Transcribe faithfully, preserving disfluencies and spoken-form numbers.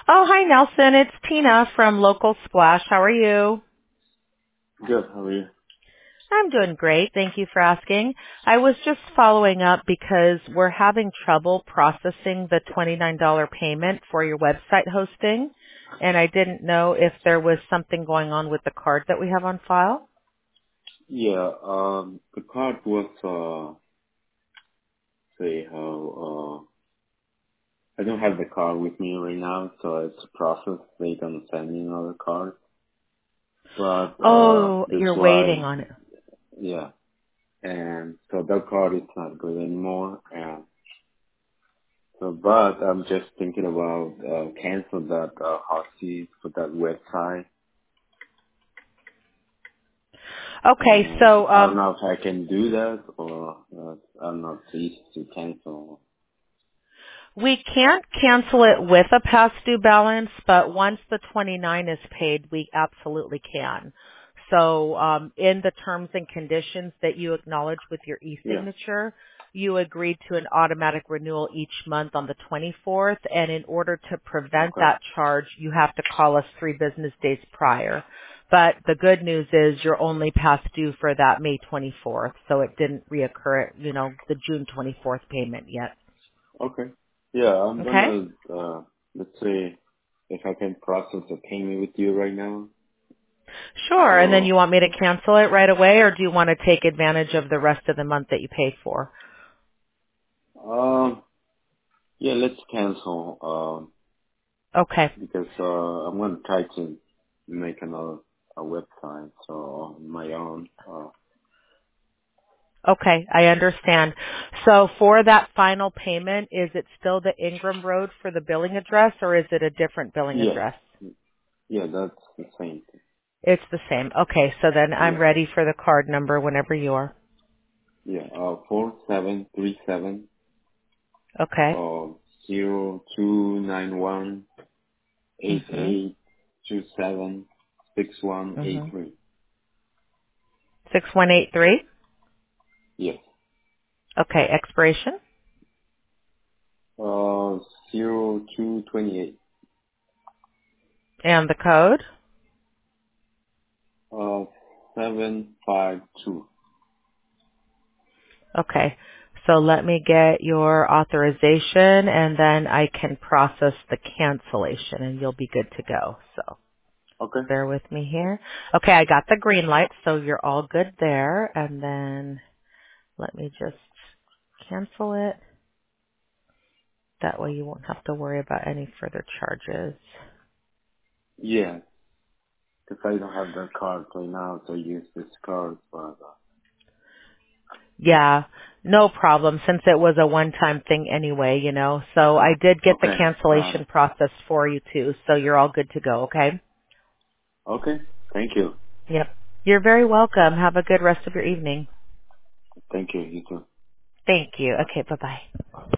Oh, hi, Nelson. It's Tina from Local Splash. How are you? Good. How are you? I'm doing great. Thank you for asking. I was just following up because we're having trouble processing the twenty-nine dollars payment for your website hosting, and I didn't know if there was something going on with the card that we have on file. Yeah. Um, the card was uh, say how uh, I don't have the card with me right now, so it's a process. They gonna send me another card, but uh, Oh, that's you're waiting why, on it. yeah. And so that card is not good anymore. And so, but I'm just thinking about uh, cancel that uh, Hosties for that website. Okay, And so I don't um, know if I can do that or uh, I'm not pleased to cancel. we can't cancel it with a past due balance, but once the twenty-nine is paid, we absolutely can. So um, in the terms and conditions that you acknowledge with your Yeah. e-signature, you agreed to an automatic renewal each month on the twenty-fourth, and in order to prevent Okay. that charge, you have to call us three business days prior. But the good news is you're only past due for that May twenty-fourth, so it didn't reoccur at, you know, the June twenty-fourth payment yet. Okay. Yeah, I'm Okay? gonna, uh, let's say, if I can process a payment with you right now. Sure. And then you So, want me to cancel it right away, or do you want to take advantage of the rest of the month that you paid for? um, yeah, let's cancel, um, Okay. because, uh, I'm gonna try to make another, a website, so on my own. Uh, Okay, I understand. So for that final payment, is it still the Ingram Road for the billing address, or is it a different billing yes. address? Yeah, that's the same thing. It's the same. Okay, so then I'm Yeah. ready for the card number whenever you are. Yeah, uh, four seven three seven, Okay. uh, zero two nine one eight Mhm. eight two seven six one eight Mhm. three. six one eight three. Yes. Okay, expiration Uh, zero two twenty eight. and the code. Uh, seven five two. Okay. So let me get your authorization and then I can process the cancellation and you'll be good to go. So Okay. bear with me here. Okay, I got the green light, so you're all good there. And then let me just cancel it. That way you won't have to worry about any further charges. Yeah, because I don't have the card right now, so I use this card. But uh, Yeah, no problem since it was a one-time thing anyway, you know. So I did get the okay, got cancellation it. processed for you too, so you're all good to go, okay? Okay. Thank you. Yep. You're very welcome. Have a good rest of your evening. Thank you. You too. Thank you. Okay, bye-bye.